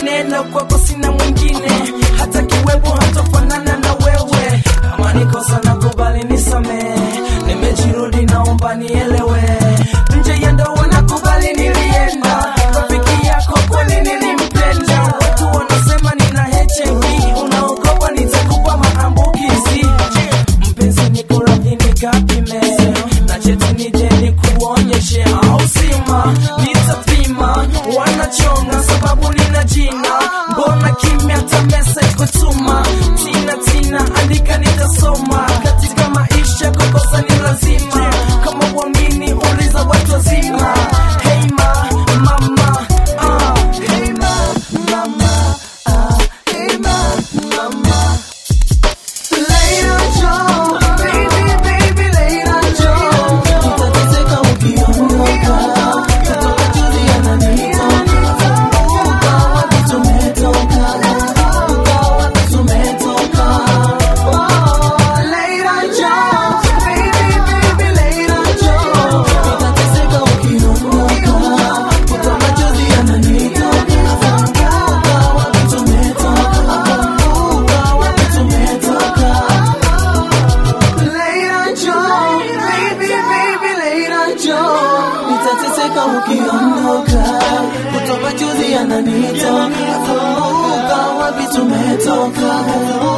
neno kwako sina mwingine, hata kiwepo hatafanana na wewe. Kama nikosa nakubali nisamehe, nimejirudi naomba nielewe. Nje ya ndoa nakubali nilienda, rafiki yako kweli nilimpenda. Watu wanasema nina HIV, unaogopa nitakupa maambukizi. Mpenzi niko radhi nikapime, na cheti nije nikuonyeshe, au sima nitapima. Wanachonga sababu nina jina, mbona kimya hata message kutuma. Tina andika nitasoma, katika maisha kukosa ni lazima. Kama uamini uliza watu wazima. Hey ma, mama, hey ma, mama, hey ma, mama. Later Joe, baby, later Joe. Nitateseka ukiondoka, kutoka juzi yananitoka. Wapi tumetoka, wapi tumetoka. Later Joe, baby, later Joe. Nitateseka ukiondoka, kutoka juzi yananitoka. Wapi tumetoka, wapi tumetoka. Later Joe, baby, later Joe. Nitateseka ukiondoka, kutoka juzi yananitoka. Wapi tumetoka.